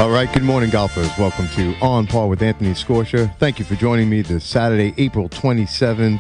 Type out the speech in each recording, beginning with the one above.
All right, good morning, golfers. Welcome to On Par with Anthony Scortia. Thank you for joining me this Saturday, April 27th,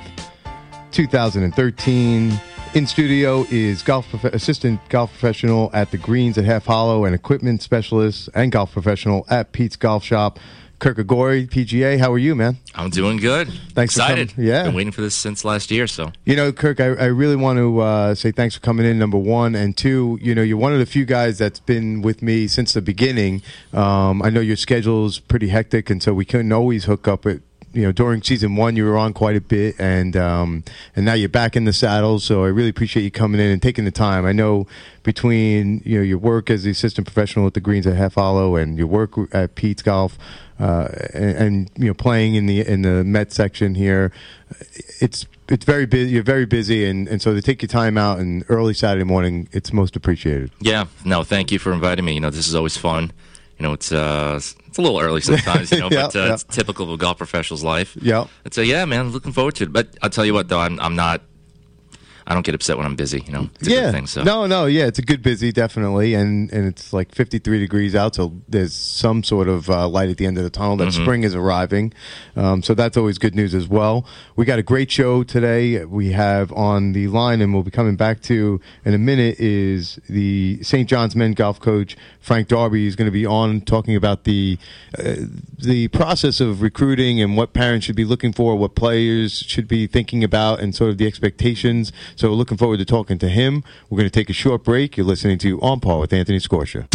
2013. In studio is assistant golf professional at the Greens at Half Hollow and equipment specialist and golf professional at Pete's Golf Shop, Kirk Agori, PGA. How are you, man? I'm doing good. Thanks Excited. For coming. Yeah. Been waiting for this since last year. So you know, Kirk, I really want to say thanks for coming in, number one. And two, you know, you're one of the few guys that's been with me since the beginning. I know your schedule's pretty hectic, and so we couldn't always hook up at, you know, during season one, you were on quite a bit, and now you're back in the saddle. So I really appreciate you coming in and taking the time. I know between, you know, your work as the assistant professional at the Greens at Half Hollow and your work at Pete's Golf, and you know, playing in the Met section here, it's very busy. You're very busy, and so to take your time out and early Saturday morning, it's most appreciated. Yeah, no, thank you for inviting me. You know, this is always fun. You know, it's a little early sometimes, you know, Yeah, but it's typical of a golf professional's life. Yeah. So yeah, man, looking forward to it. But I'll tell you what, though, I don't get upset when I'm busy. You know, it's a good thing. So No, it's a good busy, definitely, and it's like 53 degrees out, so there's some sort of light at the end of the tunnel that spring is arriving. So that's always good news as well. We got a great show today. We have on the line, and we'll be coming back to in a minute, is the St. John's men golf coach Frank Darby. Is going to be on talking about the process of recruiting and what parents should be looking for, what players should be thinking about, and sort of the expectations. So we're looking forward to talking to him. We're going to take a short break. You're listening to On Par with Anthony Scorsia.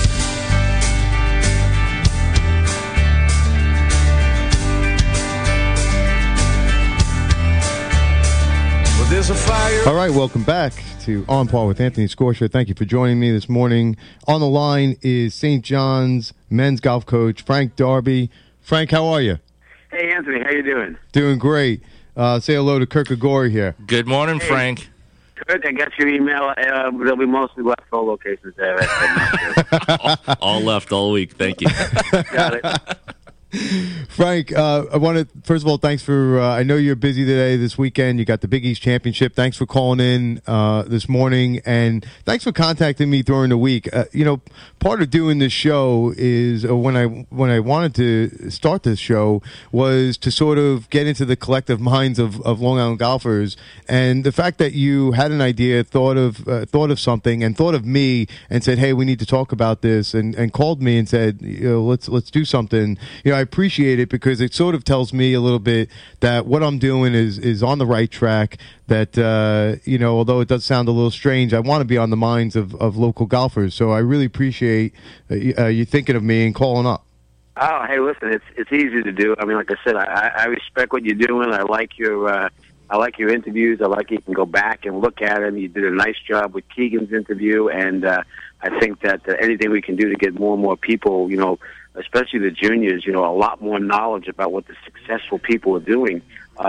All right, welcome back to On Par with Anthony Scorsia. Thank you for joining me this morning. On the line is St. John's men's golf coach Frank Darby. Frank, how are you? Hey, Anthony, how you doing? Doing great. Say hello to Kirk Agori here. Good morning, Frank. Good. I got your email. There'll be mostly left phone locations there. all left all week. Thank you. Got it. Frank, I want to, first of all, thanks for, I know you're busy today, this weekend. You got the Big East Championship. Thanks for calling in this morning, and thanks for contacting me during the week. You know, part of doing this show is, when I wanted to start this show, was to sort of get into the collective minds of Long Island golfers, and the fact that you had an idea, thought of something, and thought of me, and said, hey, we need to talk about this, and called me and said, you know, let's do something. You know, I appreciate it because it sort of tells me a little bit that what I'm doing is on the right track, that, you know, although it does sound a little strange, I want to be on the minds of local golfers. So I really appreciate you thinking of me and calling up. Oh, hey, listen, it's easy to do. I mean, like I said, I respect what you're doing. I like your interviews. I like you can go back and look at them. You did a nice job with Keegan's interview, and I think that anything we can do to get more and more people, you know, especially the juniors, you know, a lot more knowledge about what the successful people are doing,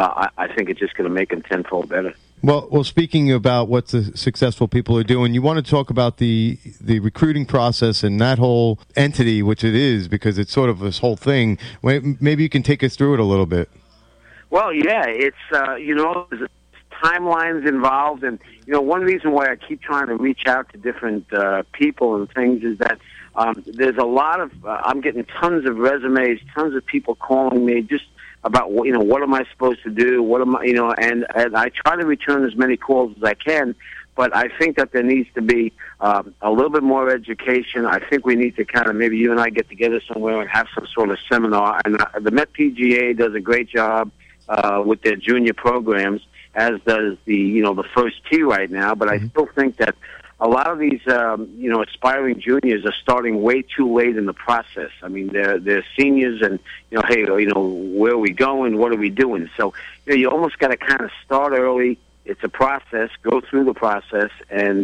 I think it's just going to make them tenfold better. Well, speaking about what the successful people are doing, you want to talk about the recruiting process and that whole entity, which it is, because it's sort of this whole thing. Maybe you can take us through it a little bit. Well, yeah, it's, you know, there's timelines involved, and, you know, one reason why I keep trying to reach out to different people and things is that there's a lot of, I'm getting tons of resumes, tons of people calling me just about, you know, what am I supposed to do, what am I, you know, and I try to return as many calls as I can, but I think that there needs to be a little bit more education. I think we need to kind of, maybe you and I get together somewhere and have some sort of seminar, and the Met PGA does a great job with their junior programs, as does the first tee right now, but I still think that a lot of these, aspiring juniors are starting way too late in the process. I mean, they're seniors, and hey, where are we going? What are we doing? So, you almost got to kind of start early. It's a process. Go through the process, and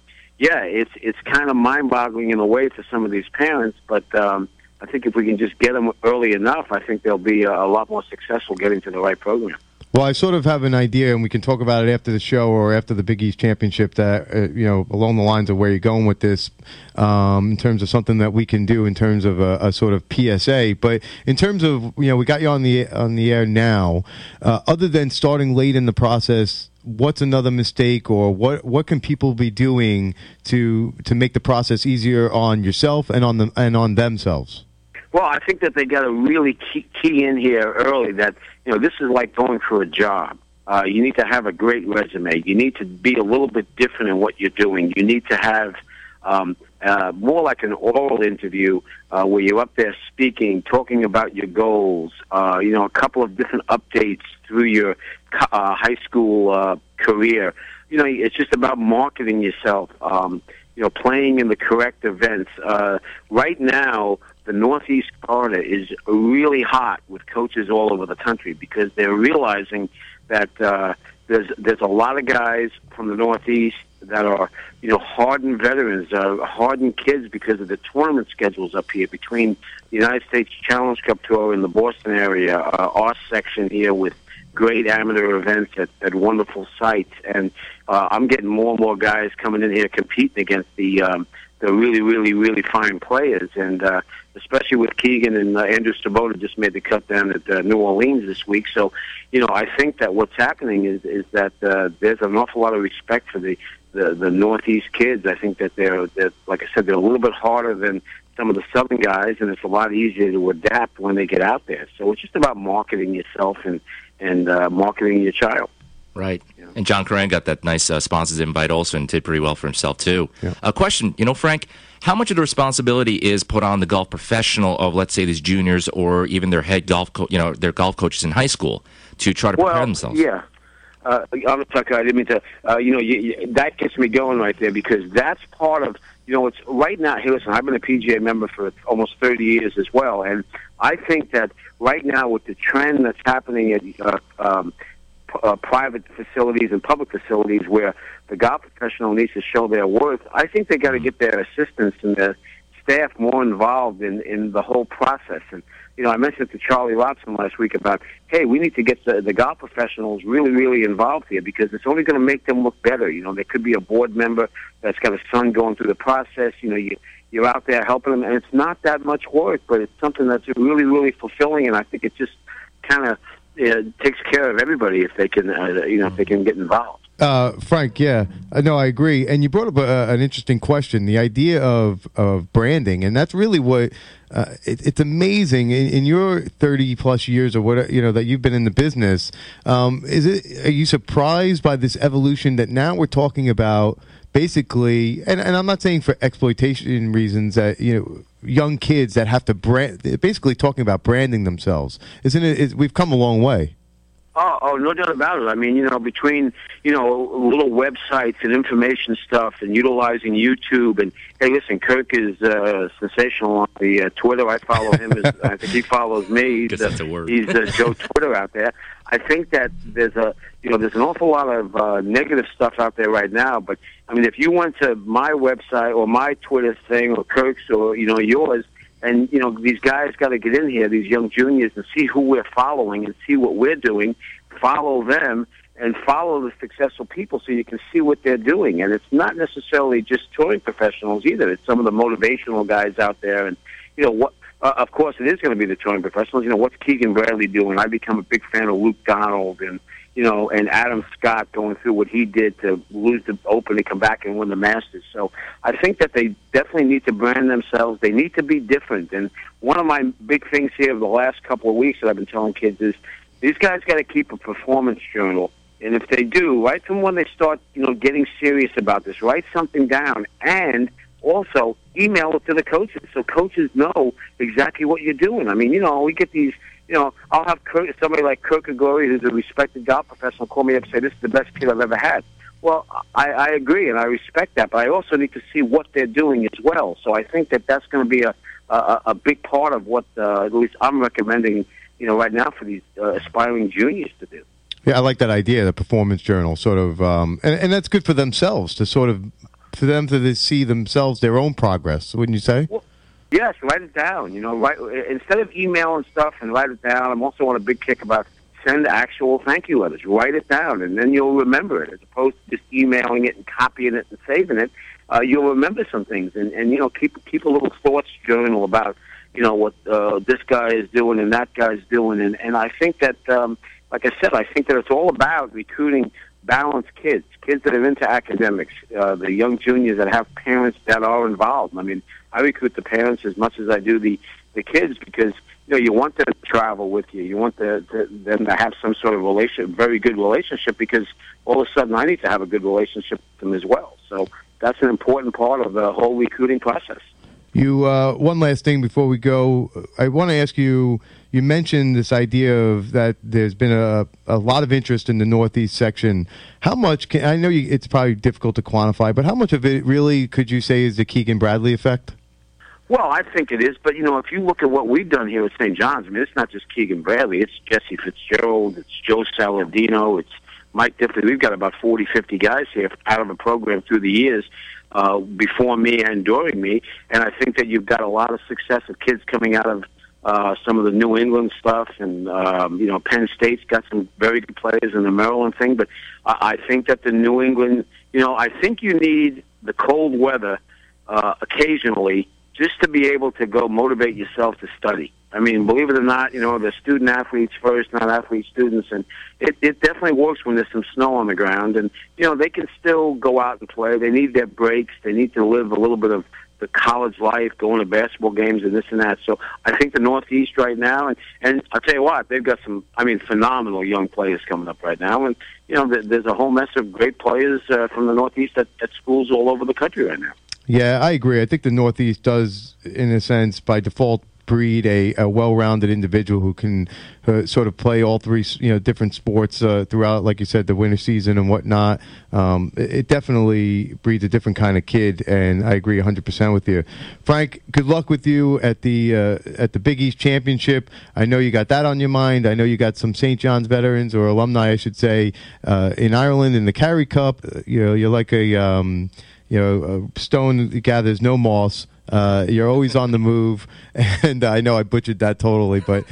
it's kind of mind-boggling in a way for some of these parents. But I think if we can just get them early enough, I think they'll be a lot more successful getting to the right program. Well, I sort of have an idea, and we can talk about it after the show or after the Big East Championship, that, along the lines of where you're going with this, in terms of something that we can do in terms of a sort of PSA. But in terms of, we got you on the air now, other than starting late in the process, what's another mistake, or what can people be doing to make the process easier on yourself and on themselves? Well, I think that they got to really key in here early that, this is like going for a job. You need to have a great resume. You need to be a little bit different in what you're doing. You need to have more like an oral interview where you're up there speaking, talking about your goals, a couple of different updates through your high school career. It's just about marketing yourself, playing in the correct events. Right now, the Northeast Corridor is really hot with coaches all over the country because they're realizing that there's a lot of guys from the Northeast that are, hardened veterans, hardened kids because of the tournament schedules up here between the United States Challenge Cup Tour in the Boston area, our section here with great amateur events at wonderful sites. And I'm getting more and more guys coming in here competing against the really, really, really fine players. And especially with Keegan and Andrew Stabota just made the cut down at New Orleans this week. So, I think that what's happening is that there's an awful lot of respect for the Northeast kids. I think that they're, like I said, they're a little bit harder than some of the Southern guys, and it's a lot easier to adapt when they get out there. So it's just about marketing yourself and marketing your child. Right. And John Curran got that nice sponsors invite also and did pretty well for himself, too. Yeah. A question, Frank, how much of the responsibility is put on the golf professional of, let's say, these juniors or even their head golf their golf coaches in high school to try to prepare themselves? Yeah. I'm Tucker. I didn't mean to. That gets me going right there because that's part of. It's right now. Hey, listen, I've been a PGA member for almost 30 years as well, and I think that right now with the trend that's happening at private facilities and public facilities where the golf professional needs to show their worth, I think they got to get their assistants and their staff more involved in the whole process. And I mentioned to Charlie Lobson last week about, hey, we need to get the golf professionals really, really involved here because it's only going to make them look better. There could be a board member that's got a son going through the process. You're out there helping them, and it's not that much work, but it's something that's really, really fulfilling, and I think it just kind of takes care of everybody if they can, if they can get involved. Frank, yeah, no, I agree. And you brought up an interesting question, the idea of branding, and that's really what it's amazing in your 30 plus years or what that you've been in the business. Are you surprised by this evolution that now we're talking about? Basically, and I'm not saying for exploitation reasons that young kids that have to brand, basically talking about branding themselves. Isn't it? We've come a long way. Oh, no doubt about it. I mean, between, little websites and information stuff and utilizing YouTube. And, hey, listen, Kirk is sensational on the Twitter. I follow him. I think he follows me. Guess that's a word. He's Joe Twitter out there. I think that there's an awful lot of negative stuff out there right now. But, I mean, if you went to my website or my Twitter thing or Kirk's or, yours, and, these guys got to get in here, these young juniors, and see who we're following and see what we're doing, follow them, and follow the successful people so you can see what they're doing. And it's not necessarily just touring professionals either. It's some of the motivational guys out there. And, of course, it is going to be the touring professionals. What's Keegan Bradley doing? I become a big fan of Luke Donald and, and Adam Scott going through what he did to lose the Open and come back and win the Masters. So I think that they definitely need to brand themselves. They need to be different. And one of my big things here the last couple of weeks that I've been telling kids is these guys got to keep a performance journal. And if they do, right from when they start, getting serious about this, write something down and also email it to the coaches so coaches know exactly what you're doing. I mean, we get these, I'll have somebody like Kirk Agori, who's a respected golf professional, call me up and say, this is the best kid I've ever had. Well, I agree, and I respect that, but I also need to see what they're doing as well. So I think that that's going to be a big part of what at least I'm recommending, right now for these aspiring juniors to do. Yeah, I like that idea, the performance journal, sort of, and that's good for themselves to sort of, for them to see themselves, their own progress, wouldn't you say? Well, yes, write it down. Instead of emailing stuff and write it down. I'm also on a big kick about send actual thank you letters. Write it down, and then you'll remember it, as opposed to just emailing it and copying it and saving it. You'll remember some things, and keep a little thoughts journal about what this guy is doing and that guy's doing, and I think that, like I said, I think that it's all about recruiting balanced kids that are into academics, the young juniors that have parents that are involved. I mean, I recruit the parents as much as I do the kids, because you want them to travel with you. You want them to have some sort of very good relationship, because all of a sudden I need to have a good relationship with them as well. So that's an important part of the whole recruiting process. You one last thing before we go, I want to ask you. You mentioned this idea of that there's been a lot of interest in the Northeast section. How much? I know it's probably difficult to quantify, but how much of it really could you say is the Keegan Bradley effect? Well, I think it is, but if you look at what we've done here at St. John's, I mean, it's not just Keegan Bradley. It's Jesse Fitzgerald. It's Joe Saladino. It's Mike Diffley. We've got about 40, 50 guys here out of the program through the years, before me and during me, and I think that you've got a lot of success of kids coming out of some of the New England stuff, and Penn State's got some very good players in the Maryland thing. But I think that the New England, I think you need the cold weather occasionally just to be able to go motivate yourself to study. I mean, believe it or not, the student athletes first, not athlete students, and it definitely works when there's some snow on the ground, and they can still go out and play. They need their breaks. They need to live a little bit of the college life, going to basketball games and this and that. So I think the Northeast right now, and I'll tell you what, they've got some, phenomenal young players coming up right now. And, there's a whole mess of great players from the Northeast at schools all over the country right now. Yeah, I agree. I think the Northeast does, in a sense, by default, breed a well-rounded individual who can sort of play all three, different sports throughout, like you said, the winter season and whatnot. It definitely breeds a different kind of kid, and I agree 100% with you. Frank, good luck with you at the Big East Championship. I know you got that on your mind. I know you got some St. John's veterans, or alumni, I should say, in Ireland in the Carey Cup. You're like a stone that gathers no moss. You're always on the move, and I know I butchered that totally, but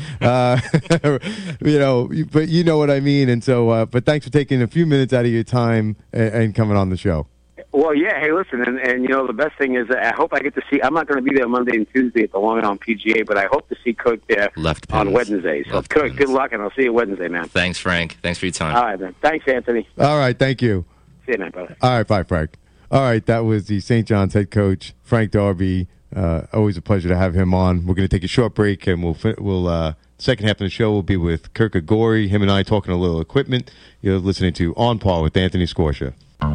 but you know what I mean. And so, but thanks for taking a few minutes out of your time and coming on the show. Well, yeah. Hey, listen, and the best thing is, I hope I get to see. I'm not going to be there Monday and Tuesday at the Long Island PGA, but I hope to see Kirk there on Wednesday. So, Kirk, good luck, and I'll see you Wednesday, man. Thanks, Frank. Thanks for your time. All right, man. Thanks, Anthony. All right, thank you. See you, man, brother. All right, bye, Frank. All right, that was the St. John's head coach, Frank Darby. Always a pleasure to have him on. We're going to take a short break, and we'll second half of the show will be with Kirk Agori, him and I talking a little equipment. You're listening to On Par with Anthony Scorsia.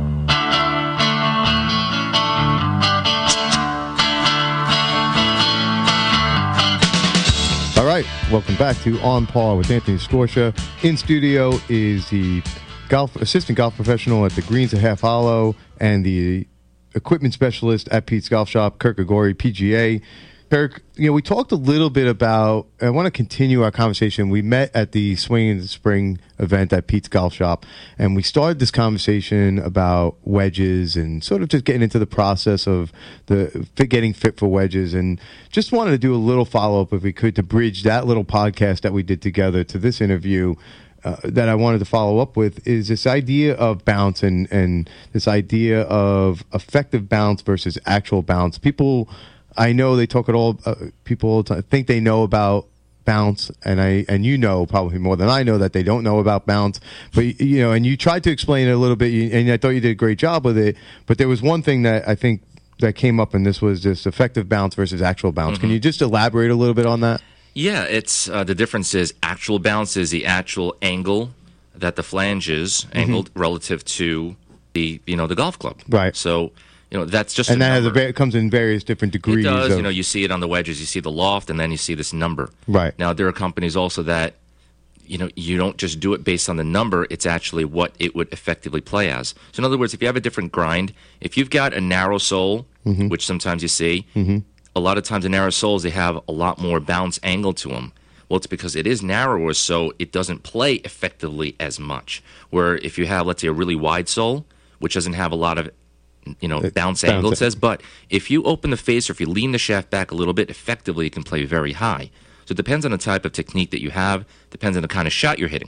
All right, welcome back to On Par with Anthony Scorsia. In studio is the assistant golf professional at the Greens at Half Hollow and the equipment specialist at Pete's Golf Shop, Kirk Agori, PGA. Kirk, we talked a little bit about, I want to continue our conversation. We met at the Swing in the Spring event at Pete's Golf Shop, and we started this conversation about wedges and sort of just getting into the process of getting fit for wedges, and just wanted to do a little follow-up, if we could, to bridge that little podcast that we did together to this interview. That I wanted to follow up with is this idea of bounce and this idea of effective bounce versus actual bounce. People, I know they talk at all. People think they know about bounce, and probably more than I know that they don't know about bounce. But and you tried to explain it a little bit, and I thought you did a great job with it. But there was one thing that I think that came up, and this was this effective bounce versus actual bounce. Mm-hmm. Can you just elaborate a little bit on that? Yeah, it's the difference is actual bounce is the actual angle that the flange is angled relative to the the golf club. Right. So that's just and that has it comes in various different degrees. It does. You see it on the wedges. You see the loft, and then you see this number. Right. Now there are companies also that you don't just do it based on the number. It's actually what it would effectively play as. So in other words, if you have a different grind, if you've got a narrow sole, which sometimes you see. A lot of times in narrow soles, they have a lot more bounce angle to them. Well, it's because it is narrower, so it doesn't play effectively as much. Where if you have, let's say, a really wide sole, which doesn't have a lot of, bounce angle, it says, but if you open the face or if you lean the shaft back a little bit, effectively it can play very high. So it depends on the type of technique that you have, depends on the kind of shot you're hitting.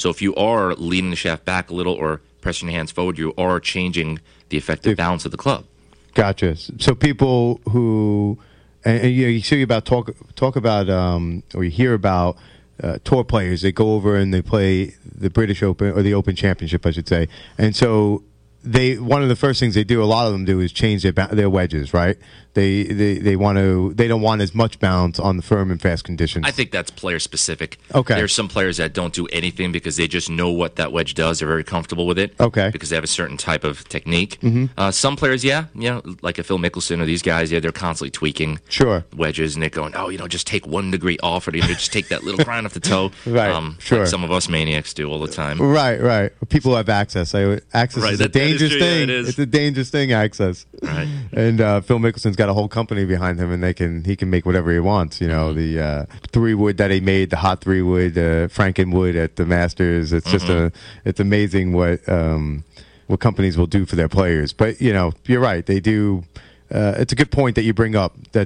So if you are leaning the shaft back a little or pressing your hands forward, you are changing the effective balance of the club. Gotcha. So people who, and you see about talk about, or you hear about tour players, they go over and they play the British Open or the Open Championship, I should say, and so one of the first things they do, a lot of them do, is change their wedges, right? They don't want as much bounce on the firm and fast conditions. I think that's player specific. Okay. There's some players that don't do anything because they just know what that wedge does. They're very comfortable with it. Okay. Because they have a certain type of technique. Some players, like a Phil Mickelson or these guys, they're constantly tweaking wedges, and they're going, just take 1 degree off, or just take that little grind off the toe. Right. Like some of us maniacs do all the time. Right. People have access. Access is a dangerous thing. It's a dangerous thing, access. Right. And Phil Mickelson's got a whole company behind him, and he can make whatever he wants. The 3-wood that he made, the hot 3-wood, Frankenwood at the Masters. It's just it's amazing what companies will do for their players. But you're right. They do. It's a good point that you bring up, that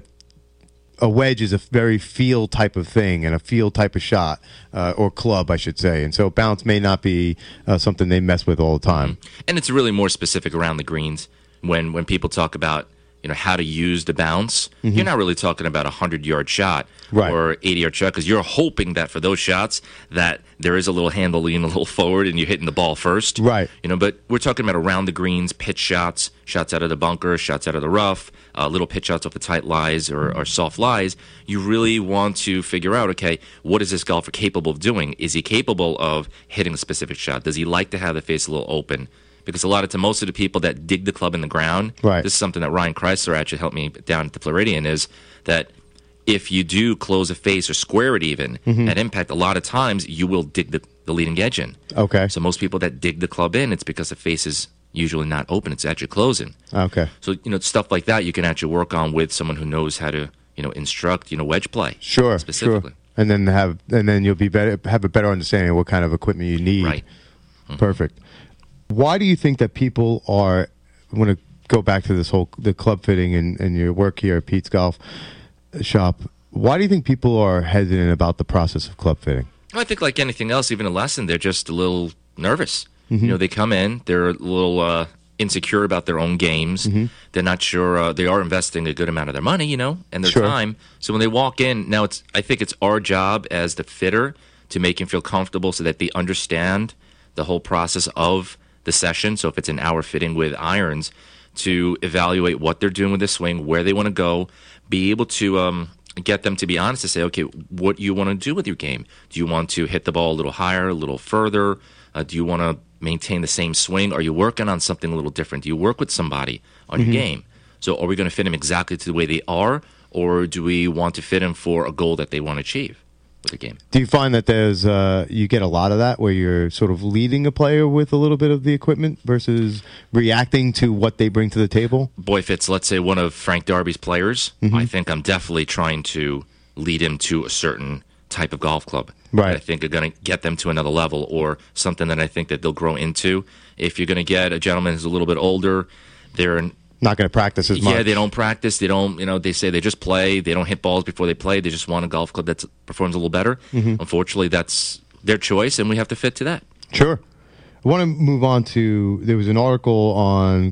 a wedge is a very feel type of thing and a feel type of shot, or club, I should say. And so bounce may not be something they mess with all the time. And it's really more specific around the greens. When people talk about how to use the bounce, you're not really talking about a 100-yard shot or 80-yard shot, because you're hoping that for those shots that there is a little handle lean a little forward and you're hitting the ball first. Right. But we're talking about around the greens, pitch shots, shots out of the bunker, shots out of the rough, little pitch shots off the tight lies or soft lies. You really want to figure out, okay, what is this golfer capable of doing? Is he capable of hitting a specific shot? Does he like to have the face a little open? Because most of the people that dig the club in the ground, this is something that Ryan Chrysler actually helped me down at the Floridian, is that if you do close a face or square it even at impact, a lot of times you will dig the leading edge in. Okay. So most people that dig the club in, it's because the face is usually not open. It's actually closing. Okay. So, stuff like that you can actually work on with someone who knows how to, instruct, wedge play. Sure. Specifically. Sure. And then you'll have a better understanding of what kind of equipment you need. Right. Perfect. Why do you think that people are? I want to go back to the club fitting and your work here at Pete's Golf Shop. Why do you think people are hesitant about the process of club fitting? I think like anything else, even a lesson, they're just a little nervous. They come in, they're a little insecure about their own games. They're not sure. They are investing a good amount of their money, and their time. So when they walk in, now I think it's our job as the fitter to make them feel comfortable so that they understand the whole process of the session. So if it's an hour fitting with irons, to evaluate what they're doing with the swing, where they want to go, be able to get them to be honest to say, okay, what you want to do with your game? Do you want to hit the ball a little higher, a little further? Do you want to maintain the same swing? Are you working on something a little different? Do you work with somebody on your game? So are we going to fit them exactly to the way they are, or do we want to fit them for a goal that they want to achieve with the game? Do you find that there's you get a lot of that where you're sort of leading a player with a little bit of the equipment versus reacting to what they bring to the table? Boy, if it's, let's say, one of Frank Darby's players, I think I'm definitely trying to lead him to a certain type of golf club that I think are going to get them to another level, or something that I think that they'll grow into. If you're going to get a gentleman who's a little bit older, they're not going to practice as much. Yeah, they don't practice. They don't, they say they just play. They don't hit balls before they play. They just want a golf club that performs a little better. Unfortunately, that's their choice, and we have to fit to that. Sure. I want to move on to, there was an article on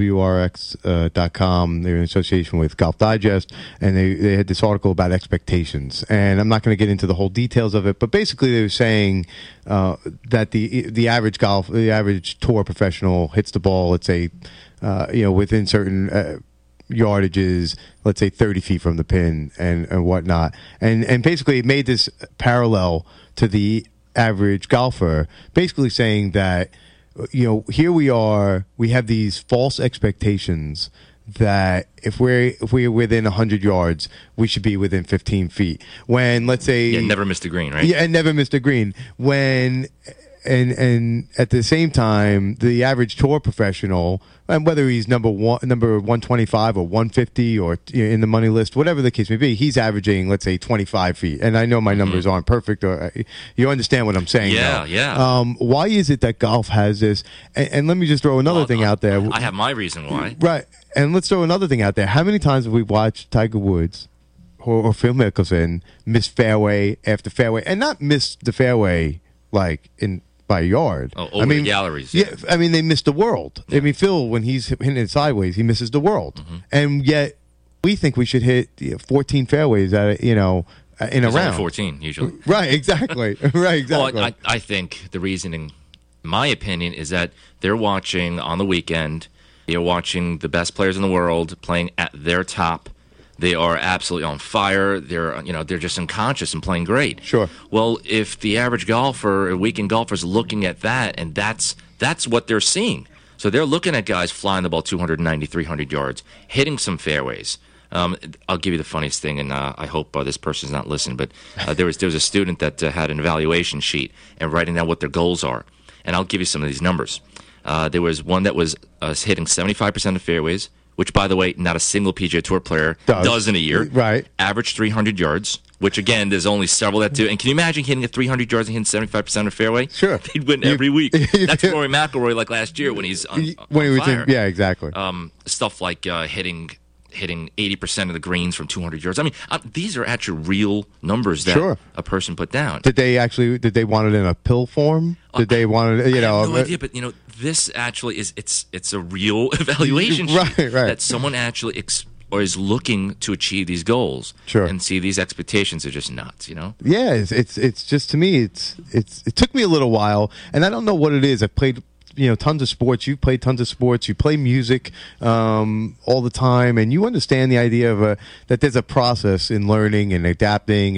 golfwrx.com. They're in association with Golf Digest, and they had this article about expectations. And I'm not going to get into the whole details of it, but basically they were saying that the average tour professional hits the ball, let's say, within certain yardages, let's say 30 feet from the pin and whatnot. And basically it made this parallel to the average golfer, basically saying that, here we have these false expectations that if we're within 100 yards, we should be within 15 feet. When, let's say... never missed a green, right? Yeah, and never missed a green. When... And at the same time, the average tour professional, and whether he's number 125 or 150 or in the money list, whatever the case may be, he's averaging, let's say, 25 feet. And I know my numbers aren't perfect, or you understand what I'm saying. Yeah, though. yeah. Why is it that golf has this? And let me just throw another thing out there. I have my reason why. Right. And let's throw another thing out there. How many times have we watched Tiger Woods or Phil Mickelson miss fairway after fairway, and not miss the fairway like in by a yard. Oh, over the galleries. Yeah, I mean, they missed the world. Yeah. I mean, Phil, when he's hitting it sideways, he misses the world. And yet, we think we should hit 14 fairways at in a round. 14 usually. Right, exactly. Right, exactly. Well, I think the reasoning, in my opinion, is that they're watching on the weekend. They're watching the best players in the world playing at their top. They are absolutely on fire. They're just unconscious and playing great. Sure. Well, if the average golfer, a weekend golfer, is looking at that, and that's what they're seeing. So they're looking at guys flying the ball 290, 300 yards, hitting some fairways. I'll give you the funniest thing, and I hope this person's not listening, but there was a student that had an evaluation sheet and writing down what their goals are. And I'll give you some of these numbers. There was one that was hitting 75% of fairways, which, by the way, not a single PGA Tour player does in a year. Right. Average 300 yards, which, again, there's only several that do. And can you imagine hitting at 300 yards and hitting 75% of fairway? Sure. He'd win every week. That's Rory McIlroy like last year when he's on fire. Yeah, exactly. Stuff like hitting 80% of the greens from 200 yards. I mean, these are actually real numbers that a person put down. Did they want it in a pill form? Did they want it, I have no idea, but this actually it's a real evaluation sheet that someone actually is looking to achieve these goals. Sure. And see, these expectations are just nuts, Yeah, it's just, to me, it took me a little while, and I don't know what it is. I've played tons of sports. You've played tons of sports. You play music all the time, and you understand the idea of that there's a process in learning and adapting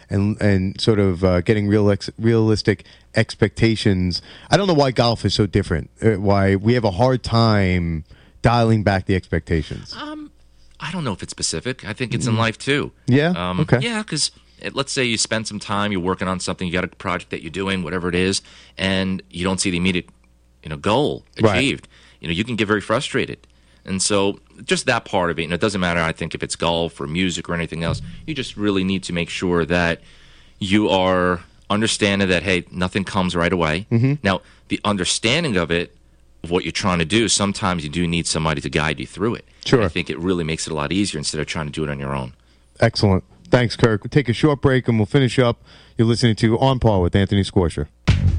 and sort of getting realistic expectations. I don't know why golf is so different. Why we have a hard time dialing back the expectations. I don't know if it's specific. I think it's in life too. Yeah. Okay. Yeah, because let's say you spend some time, you're working on something, you got a project that you're doing, whatever it is, and you don't see the immediate goal achieved. Right. You can get very frustrated. And so just that part of it, it doesn't matter, I think, if it's golf or music or anything else. You just really need to make sure that you are understanding that, hey, nothing comes right away. Now, the understanding of it, of what you're trying to do, sometimes you do need somebody to guide you through it. Sure. I think it really makes it a lot easier instead of trying to do it on your own. Excellent. Thanks, Kirk. We'll take a short break and we'll finish up. You're listening to On Par with Anthony Scorcher.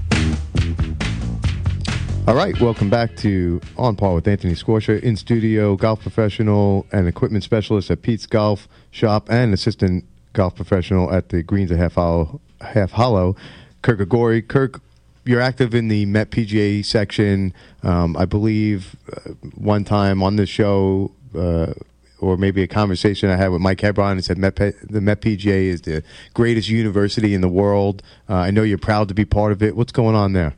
All right, welcome back to On Par with Anthony Scorcher. In studio, golf professional and equipment specialist at Pete's Golf Shop and assistant golf professional at the Greens at Half Hollow, Kirk Agori. Kirk, you're active in the Met PGA section. I believe one time on the show, or maybe a conversation I had with Mike Hebron, and said the Met PGA is the greatest university in the world. I know you're proud to be part of it. What's going on there?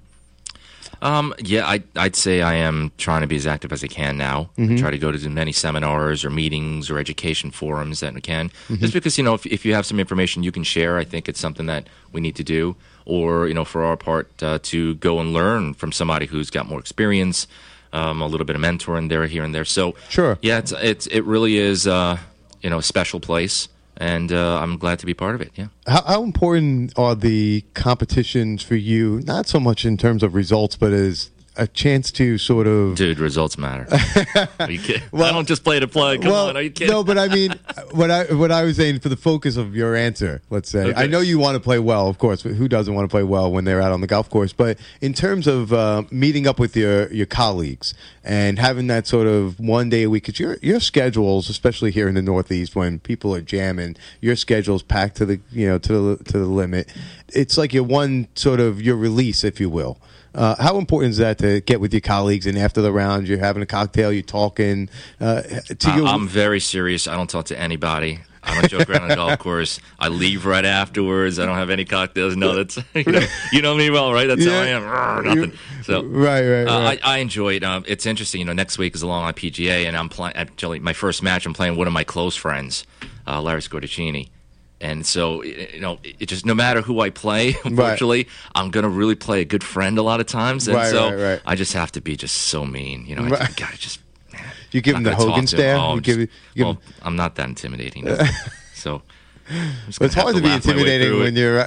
Yeah, I'd say I am trying to be as active as I can now. I try to go to as many seminars or meetings or education forums that I can. Just because, if you have some information you can share, I think it's something that we need to do. Or, for our part, to go and learn from somebody who's got more experience, a little bit of mentoring there, here and there. So, sure. Yeah, it really is, a special place. And I'm glad to be part of it, yeah. How important are the competitions for you, not so much in terms of results, but as a chance to sort of... Dude, results matter. Are you kidding? Well, I don't just play to play. Come on, are you kidding? No, but I mean, what I was saying, for the focus of your answer, let's say. Okay. I know you want to play well, of course, but who doesn't want to play well when they're out on the golf course? But in terms of meeting up with your colleagues and having that sort of one day a week, because your schedules, especially here in the Northeast, when people are jamming, your schedule's packed to the to the limit. It's like your release, if you will. How important is that to get with your colleagues, and after the round you're having a cocktail, you're talking? I'm very serious. I don't talk to anybody. I don't joke around on the golf course. I leave right afterwards. I don't have any cocktails. No, that's you know me well, right? That's how I am. Nothing. So right. I enjoy it. It's interesting. Next week is a Long Island PGA, and I'm playing. Actually, my first match, I'm playing one of my close friends, Larry Scordicini. And so, it just, no matter who I play, unfortunately, I'm going to really play a good friend a lot of times. And I just have to be just so mean. I got to just, man. You give him the Hogan stare? I'm not that intimidating. So, it's hard to be intimidating when you're,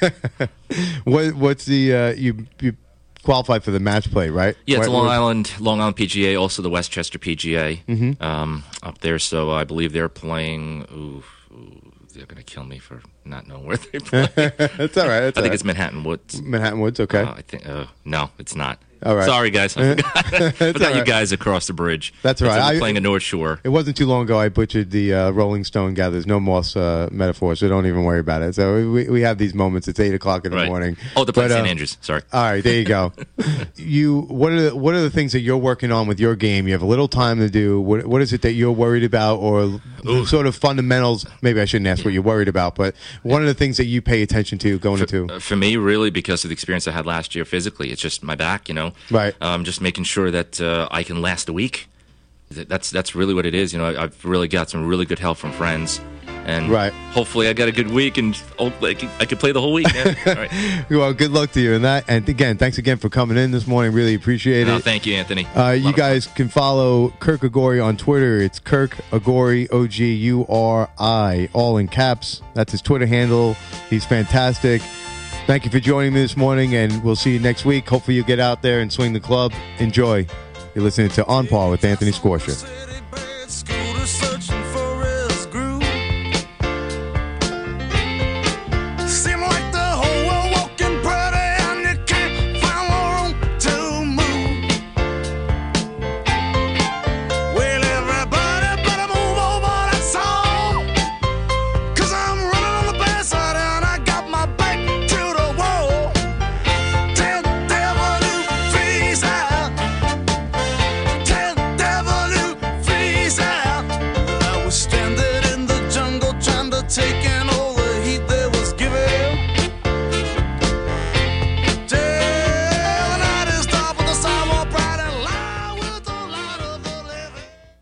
what's the, you qualified for the match play, right? Yeah, it's Long Island PGA, also the Westchester PGA up there. So I believe they're playing they're going to kill me for not knowing where they play. That's all right. I think it's Manhattan Woods. Manhattan Woods, okay. I think no, it's not. All right. Sorry, guys. I forgot all you right. guys across the bridge. That's all right. We're playing a North Shore. It wasn't too long ago I butchered the Rolling Stone Gathers No Moss metaphor, so don't even worry about it. So we have these moments. It's 8 o'clock in the morning. Oh, the play St. Andrews. Sorry. All right, there you go. What are the things that you're working on with your game? You have a little time to do. What is it that you're worried about, or sort of fundamentals? Maybe I shouldn't ask what you're worried about, but one of the things that you pay attention to going into. For me, really, because of the experience I had last year physically, it's just my back. Right. Just making sure that I can last a week. That's really what it is. I've really got some really good help from friends. And hopefully I got a good week, and I could play the whole week, man. All right. Well, good luck to you in that. And again, thanks again for coming in this morning. Really appreciate it. Thank you, Anthony. You guys can follow Kirk Agori on Twitter. It's Kirk Agori, Oguri, all in caps. That's his Twitter handle. He's fantastic. Thank you for joining me this morning, and we'll see you next week. Hopefully you get out there and swing the club. Enjoy. You're listening to On Par with Anthony Scorsia.